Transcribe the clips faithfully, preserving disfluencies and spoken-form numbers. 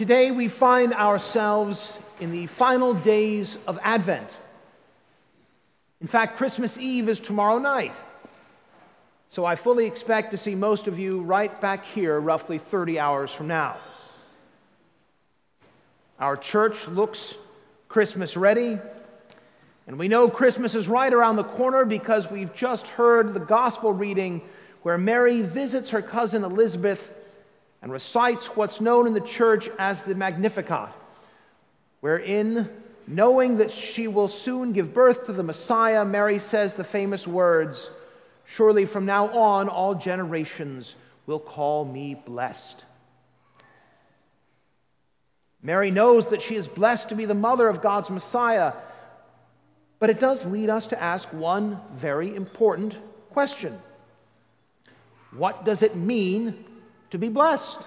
Today we find ourselves in the final days of Advent. In fact, Christmas Eve is tomorrow night. So I fully expect to see most of you right back here roughly thirty hours from now. Our church looks Christmas ready, and we know Christmas is right around the corner because we've just heard the gospel reading where Mary visits her cousin Elizabeth and recites what's known in the church as the Magnificat, wherein, knowing that she will soon give birth to the Messiah, Mary says the famous words, "Surely from now on all generations will call me blessed." Mary knows that she is blessed to be the mother of God's Messiah, but it does lead us to ask one very important question. What does it mean to be blessed?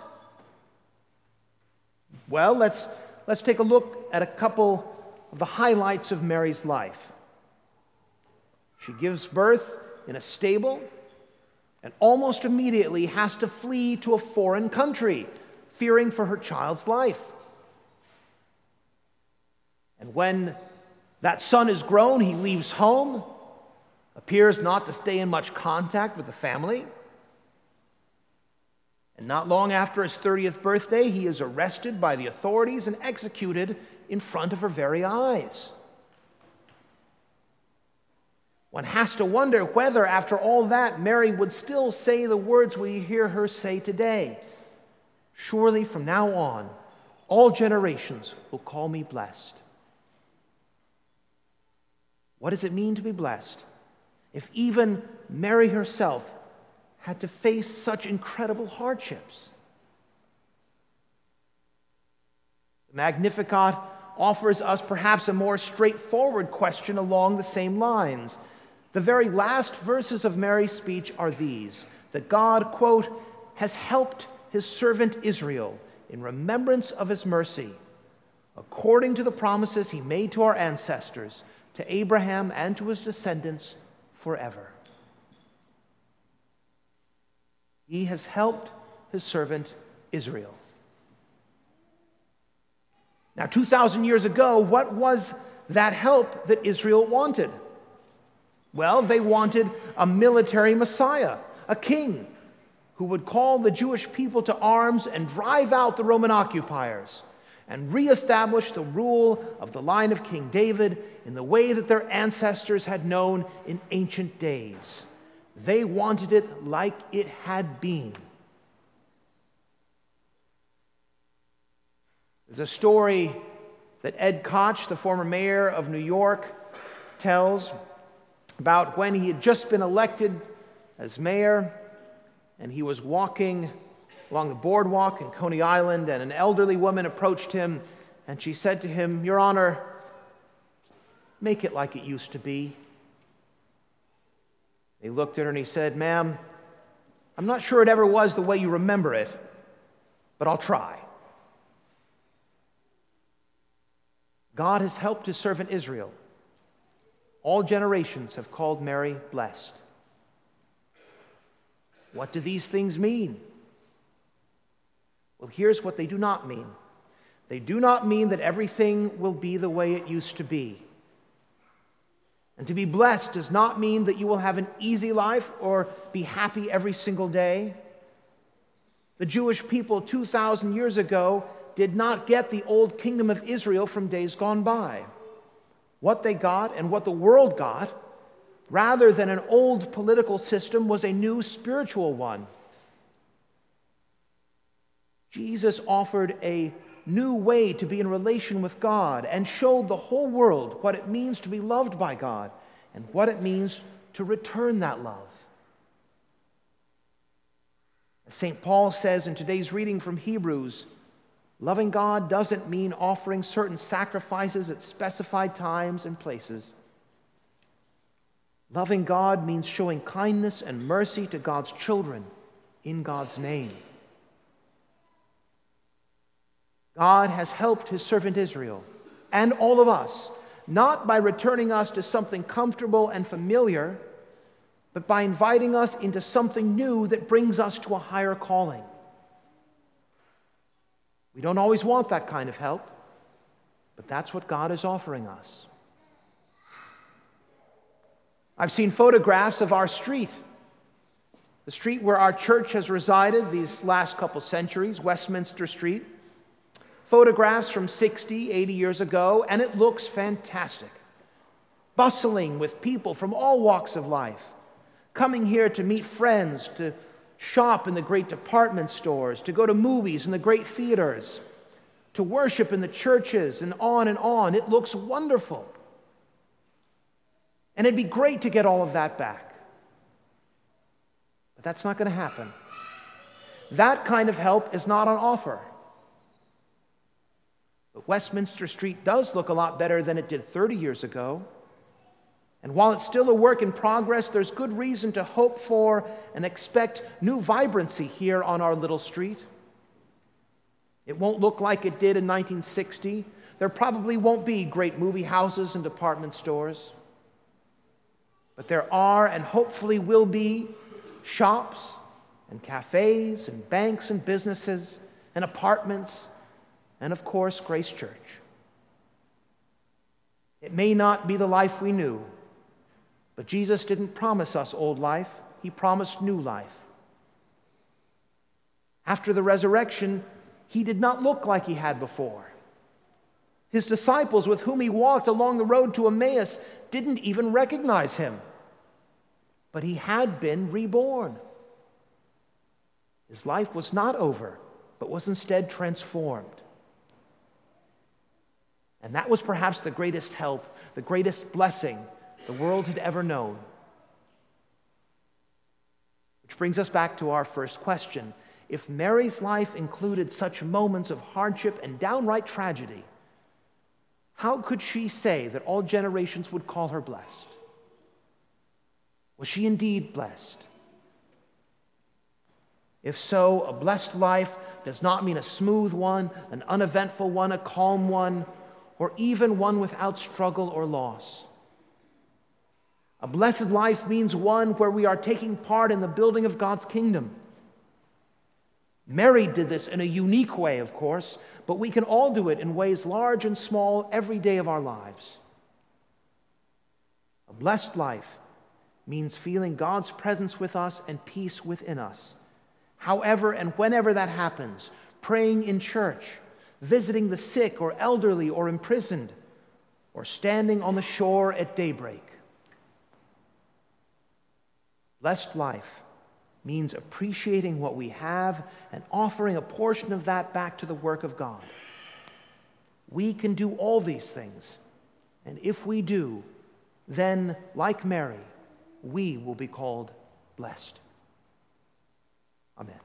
Well, let's, let's take a look at a couple of the highlights of Mary's life. She gives birth in a stable and almost immediately has to flee to a foreign country, fearing for her child's life. And when that son is grown, he leaves home, appears not to stay in much contact with the family. And not long after his thirtieth birthday, he is arrested by the authorities and executed in front of her very eyes. One has to wonder whether, after all that, Mary would still say the words we hear her say today. "Surely from now on, all generations will call me blessed." What does it mean to be blessed if even Mary herself had to face such incredible hardships? The Magnificat offers us perhaps a more straightforward question along the same lines. The very last verses of Mary's speech are these, that God, quote, has helped his servant Israel in remembrance of his mercy, according to the promises he made to our ancestors, to Abraham and to his descendants forever. He has helped his servant Israel. Now, two thousand years ago, what was that help that Israel wanted? Well, they wanted a military Messiah, a king who would call the Jewish people to arms and drive out the Roman occupiers and reestablish the rule of the line of King David in the way that their ancestors had known in ancient days. They wanted it like it had been. There's a story that Ed Koch, the former mayor of New York, tells about when he had just been elected as mayor, and he was walking along the boardwalk in Coney Island, and an elderly woman approached him, and she said to him, "Your Honor, make it like it used to be." He looked at her and he said, "Ma'am, I'm not sure it ever was the way you remember it, but I'll try." God has helped his servant Israel. All generations have called Mary blessed. What do these things mean? Well, here's what they do not mean. They do not mean that everything will be the way it used to be. And to be blessed does not mean that you will have an easy life or be happy every single day. The Jewish people two thousand years ago did not get the old kingdom of Israel from days gone by. What they got and what the world got, rather than an old political system, was a new spiritual one. Jesus offered a new way to be in relation with God and showed the whole world what it means to be loved by God and what it means to return that love. As Saint Paul says in today's reading from Hebrews, loving God doesn't mean offering certain sacrifices at specified times and places. Loving God means showing kindness and mercy to God's children in God's name. God has helped his servant Israel and all of us, not by returning us to something comfortable and familiar, but by inviting us into something new that brings us to a higher calling. We don't always want that kind of help, but that's what God is offering us. I've seen photographs of our street, the street where our church has resided these last couple centuries, Westminster Street. Photographs from sixty, eighty years ago, and it looks fantastic. Bustling with people from all walks of life, coming here to meet friends, to shop in the great department stores, to go to movies in the great theaters, to worship in the churches, and on and on. It looks wonderful. And it'd be great to get all of that back. But that's not going to happen. That kind of help is not on offer. But Westminster Street does look a lot better than it did thirty years ago. And while it's still a work in progress, there's good reason to hope for and expect new vibrancy here on our little street. It won't look like it did in nineteen sixty. There probably won't be great movie houses and department stores. But there are, and hopefully will be, shops and cafes and banks and businesses and apartments and, of course, Grace Church. It may not be the life we knew, but Jesus didn't promise us old life. He promised new life. After the resurrection, he did not look like he had before. His disciples with whom he walked along the road to Emmaus didn't even recognize him. But he had been reborn. His life was not over, but was instead transformed. And that was perhaps the greatest help, the greatest blessing the world had ever known. Which brings us back to our first question. If Mary's life included such moments of hardship and downright tragedy, how could she say that all generations would call her blessed? Was she indeed blessed? If so, a blessed life does not mean a smooth one, an uneventful one, a calm one, or even one without struggle or loss. A blessed life means one where we are taking part in the building of God's kingdom. Mary did this in a unique way, of course, but we can all do it in ways large and small every day of our lives. A blessed life means feeling God's presence with us and peace within us. However and whenever that happens, praying in church, visiting the sick or elderly or imprisoned, or standing on the shore at daybreak. Blessed life means appreciating what we have and offering a portion of that back to the work of God. We can do all these things, and if we do, then, like Mary, we will be called blessed. Amen.